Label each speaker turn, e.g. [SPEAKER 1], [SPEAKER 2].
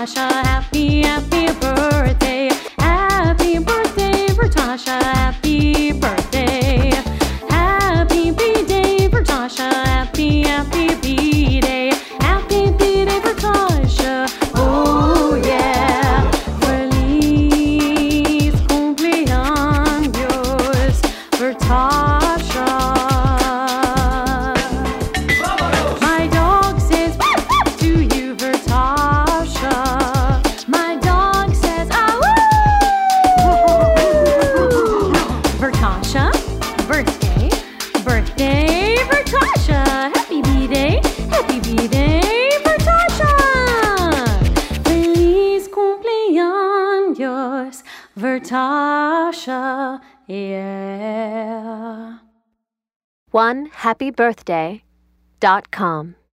[SPEAKER 1] Tasha. Happy, happy birthday. Happy birthday for Tasha. Happy birthday. Happy B-Day for Tasha. Happy, happy B-Day. Happy B-Day for Tasha. Oh yeah. Feliz cumpleaños for Tasha. My dog says to you for Tasha. My dog says for Tasha. Birthday, birthday for Tasha. Happy B-Day, happy B-Day for Tasha. Feliz cumpleaños for Tasha. Yeah.
[SPEAKER 2] OneHappyBirthday.com